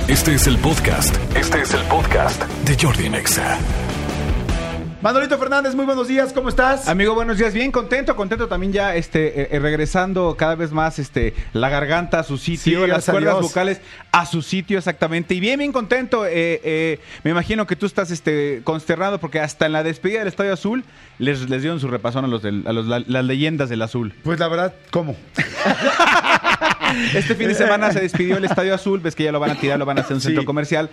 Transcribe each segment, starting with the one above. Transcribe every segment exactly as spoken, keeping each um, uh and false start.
Este es el podcast. Este es el podcast de Jordi Nexa. Manolito Fernández, muy buenos días, ¿cómo estás? Amigo, buenos días, bien contento, contento también ya este eh, regresando cada vez más este la garganta a su sitio, Sí, las gracias a cuerdas Dios. vocales a su sitio exactamente, y bien, bien contento, eh, eh, me imagino que tú estás este consternado porque hasta en la despedida del Estadio Azul les, les dieron su repasón a los, del, a los la, las leyendas del Azul. Pues la verdad, ¿cómo? Este fin de semana se despidió el Estadio Azul, ves que ya lo van a tirar, lo van a hacer un Sí. centro comercial,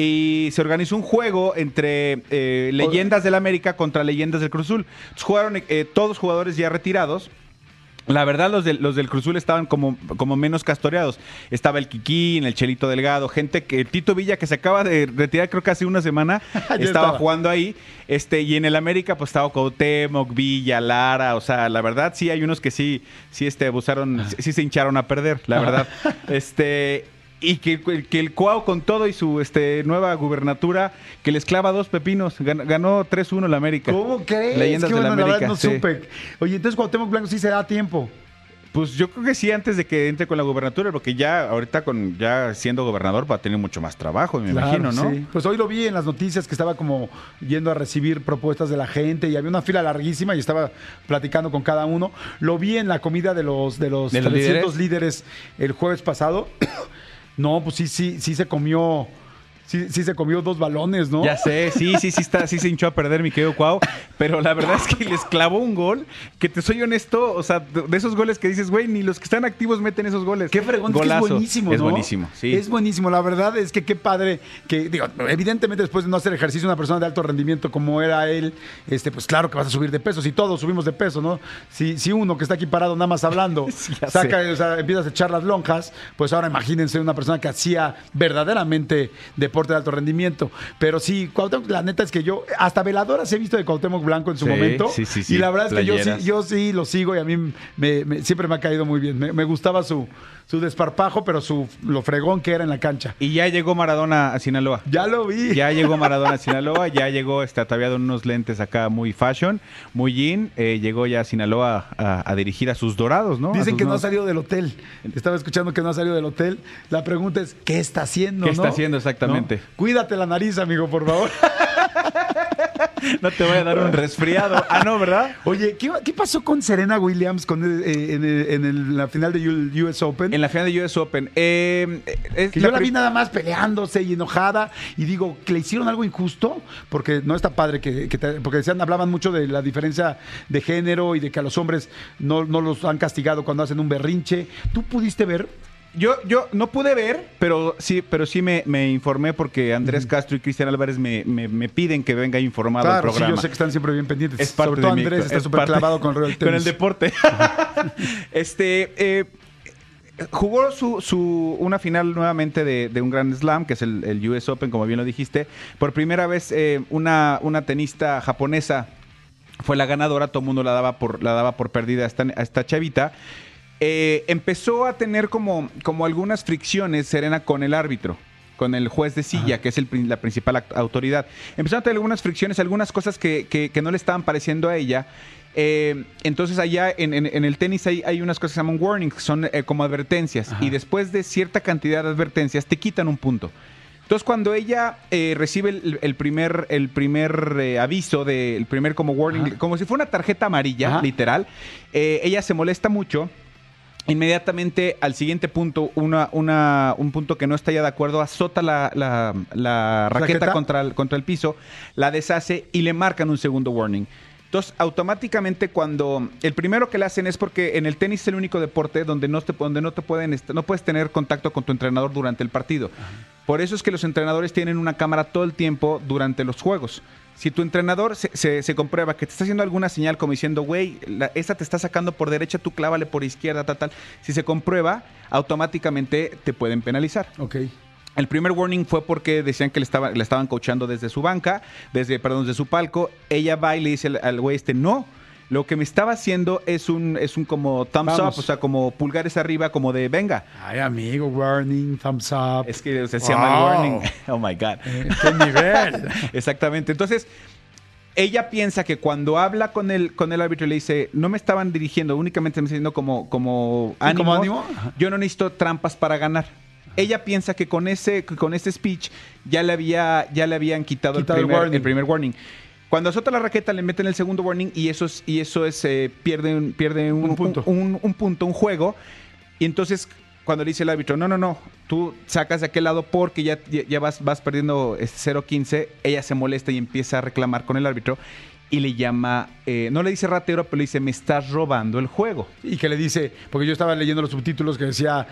y se organizó un juego entre eh, leyendas del América contra leyendas del Cruz Azul. Entonces, jugaron eh, todos jugadores ya retirados. La verdad, los del, los del Cruz Azul estaban como, como menos castoreados. Estaba el Kikín, el Chelito Delgado, gente que... Tito Villa, que se acaba de retirar creo que hace una semana, estaba, estaba jugando ahí. Este, y en el América pues estaba Cuauhtémoc, Villa, Lara. O sea, la verdad sí hay unos que sí, sí este, abusaron, sí, sí se hincharon a perder, la verdad. este... Y que, que el Cuau con todo y su este, nueva gubernatura, que les clava dos pepinos, ganó, ganó tres uno la América. ¿Cómo crees? Leyendas Qué de la bueno, la América, verdad no sí. supe. Oye, entonces Cuauhtémoc Blanco sí se da tiempo. Pues yo creo que sí, antes de que entre con la gubernatura, porque ya ahorita con ya siendo gobernador va a tener mucho más trabajo, me Claro, imagino, ¿no? sí. Pues hoy lo vi en las noticias que estaba como yendo a recibir propuestas de la gente y había una fila larguísima y estaba platicando con cada uno. Lo vi en la comida de los de los ¿De los trescientos líderes el jueves pasado. No, pues sí, sí, sí se comió, sí, sí se comió dos balones, ¿no? Ya sé, sí, sí, sí está, sí se hinchó a perder mi querido Cuau, pero la verdad es que les clavó un gol, que te soy honesto, o sea, de esos goles que dices, güey, ni los que están activos meten esos goles. Qué fregón, es que es buenísimo, ¿no? Es buenísimo, sí. Es buenísimo, la verdad es que qué padre que, digo, evidentemente después de no hacer ejercicio, una persona de alto rendimiento como era él, este, pues claro que vas a subir de peso, si todos subimos de peso, ¿no? Si, si uno que está aquí parado nada más hablando, Sí, ya saca, sé. o sea, empiezas a echar las lonjas, pues ahora imagínense una persona que hacía verdaderamente deporte de alto rendimiento. Pero sí, Cuauhtémoc, la neta es que yo, hasta veladoras he visto de Cuauhtémoc Blanco en su Sí, momento, sí, sí, sí, y la verdad es que yo sí, playeras. yo sí lo sigo y a mí me, me- siempre me ha caído muy bien. Me, me gustaba su, su desparpajo, pero su lo fregón que era en la cancha. Y ya llegó Maradona a Sinaloa. Ya lo vi. Ya llegó Maradona a Sinaloa, ya llegó este, ataviado en unos lentes acá muy fashion, muy jean, eh, llegó ya a Sinaloa a, a dirigir a sus dorados, ¿no? A Dicen sus que no ha nuevos- salido del hotel. Estaba escuchando que no ha salido del hotel. La pregunta es, ¿qué está haciendo? ¿Qué no? está haciendo exactamente? ¿No? Cuídate la nariz, amigo, por favor. No te voy a dar un resfriado. Ah, no, ¿verdad? Oye, ¿qué, qué pasó con Serena Williams con, eh, en, el- en el- la final de U- US Open? En la final de U S Open. Eh, es Que yo la pri- vi nada más peleándose y enojada y digo, ¿que le hicieron algo injusto? Porque no está padre que, que te- porque decían, hablaban mucho de la diferencia de género y de que a los hombres no, no los han castigado cuando hacen un berrinche. ¿Tú pudiste ver? Yo, yo no pude ver, pero sí, pero sí me, me informé porque Andrés Castro y Cristian Álvarez me, me, me piden que venga informado al Claro, sí, programa. yo sé que están siempre bien pendientes. Es parte Sobre todo de mi- Andrés está es súper parte- clavado con el rollo del con tenis. el deporte. este eh, jugó su, su una final nuevamente de, de un Grand Slam, que es el, el U S Open, como bien lo dijiste. Por primera vez eh, una, una tenista japonesa fue la ganadora, todo el mundo la daba por, la daba por perdida a esta, a esta chavita. Eh, empezó a tener como, como algunas fricciones Serena con el árbitro, con el juez de silla, que es el, prin- la principal act- autoridad. Empezaron a tener algunas fricciones, algunas cosas que, que, que no le estaban pareciendo a ella. Eh, entonces allá en, en- en el tenis hay, hay unas cosas que se llaman warnings, que son eh, como advertencias. Ajá. Y después de cierta cantidad de advertencias te quitan un punto. Entonces, cuando ella eh, recibe el, el primer, el primer eh, aviso, de, el primer como warning, Ajá. como si fuera una tarjeta amarilla, Ajá. literal, eh, ella se molesta mucho. Inmediatamente al siguiente punto, una, una, un punto que no está ya de acuerdo, azota la, la, la raqueta, ¿Raqueta? Contra, el, contra el piso, la deshace y le marcan un segundo warning. Entonces, automáticamente cuando... El primero que le hacen es porque en el tenis es el único deporte donde no te, donde no te pueden... est- No puedes tener contacto con tu entrenador durante el partido. Por eso es que los entrenadores tienen una cámara todo el tiempo durante los juegos. Si tu entrenador se, se, se comprueba que te está haciendo alguna señal como diciendo, güey, la- esta te está sacando por derecha, tú clávale por izquierda, tal, tal. Si se comprueba, automáticamente te pueden penalizar. Ok. El primer warning fue porque decían que le, estaba, le estaban coachando desde su banca, desde, perdón, desde su palco. Ella va y le dice al, al güey este, no, lo que me estaba haciendo es un, es un como thumbs Vamos. up, o sea, como pulgares arriba, como de venga. Ay, amigo, warning, thumbs up. Es que o sea, se Wow. llama el warning. Oh my God. Eh, ¿Qué nivel? Exactamente. Entonces, ella piensa que cuando habla con el, con el árbitro y le dice, no me estaban dirigiendo, únicamente me estaban diciendo como, como ¿Sí, ánimo. como ánimo? Ajá. Yo no necesito trampas para ganar. ella piensa que con ese, que con ese speech ya le había, ya le habían quitado, Quitado el, el primer, warning. el primer warning. Cuando azota la raqueta le meten el segundo warning y eso es, y eso es eh, pierde, un, pierde un, Un punto. Un, un, un punto, un juego. Y entonces cuando le dice el árbitro, no, no, no, tú sacas de aquel lado porque ya, ya, ya vas, vas perdiendo cero quince, ella se molesta y empieza a reclamar con el árbitro. Y le llama, eh, no le dice ratero, pero le dice, me estás robando el juego. Y que le dice, porque yo estaba leyendo los subtítulos que decía,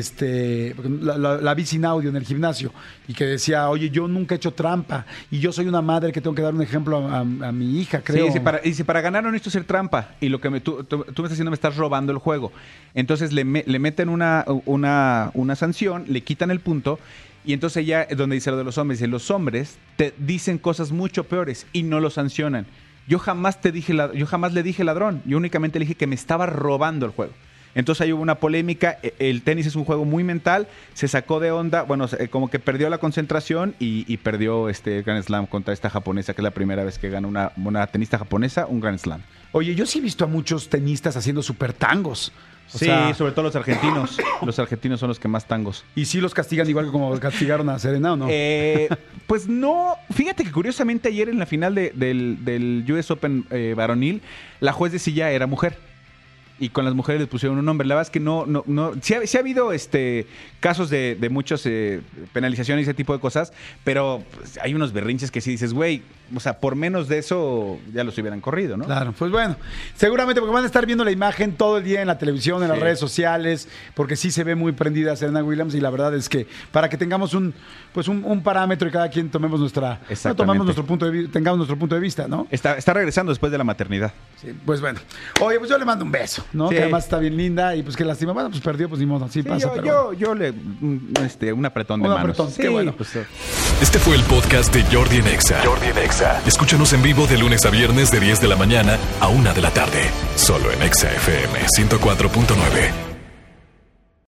este, la, la, la vi sin audio en el gimnasio, y que decía, oye, yo nunca he hecho trampa, y yo soy una madre que tengo que dar un ejemplo a, a, a mi hija, creo. Sí, dice, para, dice, para ganar no necesito hacer trampa, y lo que me, tú, tú, tú me estás haciendo, me estás robando el juego. Entonces le, me, le meten una, una, una sanción, le quitan el punto, y entonces ella es donde dice lo de los hombres, dice, los hombres te dicen cosas mucho peores y no lo sancionan. Yo jamás te dije, yo jamás le dije ladrón, yo únicamente le dije que me estaba robando el juego. Entonces ahí hubo una polémica, el tenis es un juego muy mental, se sacó de onda, bueno, como que perdió la concentración y, y perdió este Grand Slam contra esta japonesa, que es la primera vez que gana una, una tenista japonesa un Grand Slam. Oye, yo sí he visto a muchos tenistas haciendo super tangos. O sí, sea, sobre todo los argentinos. Los argentinos son los que más tangos. ¿Y sí los castigan igual que como castigaron a Serena o no? Eh, pues no. Fíjate que curiosamente ayer en la final de, del, del U S Open eh, varonil, la juez de silla era mujer. Y con las mujeres les pusieron un nombre. La verdad es que no, no, no. Sí ha, sí ha habido este casos de, de muchas eh, penalizaciones y ese tipo de cosas, pero pues, hay unos berrinches que sí dices, güey, o sea, por menos de eso ya los hubieran corrido, ¿no? Claro, pues bueno, seguramente porque van a estar viendo la imagen todo el día en la televisión, en Sí. las redes sociales, porque sí se ve muy prendida Serena Williams y la verdad es que para que tengamos un pues un, un parámetro y cada quien tomemos nuestra, no Exactamente. tomamos nuestro punto de vi- tengamos nuestro punto de vista, ¿no? Está, está regresando después de la maternidad. Sí, pues bueno. Oye, pues yo le mando un beso, ¿no? Sí. Que además está bien linda y pues que lástima, bueno, pues perdió, pues ni modo, así Sí, pasa, yo, pero yo, bueno. yo le un, este, un apretón de Un manos. apretón, qué bueno. Pues, eh, Este fue el podcast de Jordi en Exa. Jordi en Exa. Escúchanos en vivo de lunes a viernes de diez de la mañana a una de la tarde. Solo en Exa F M ciento cuatro punto nueve.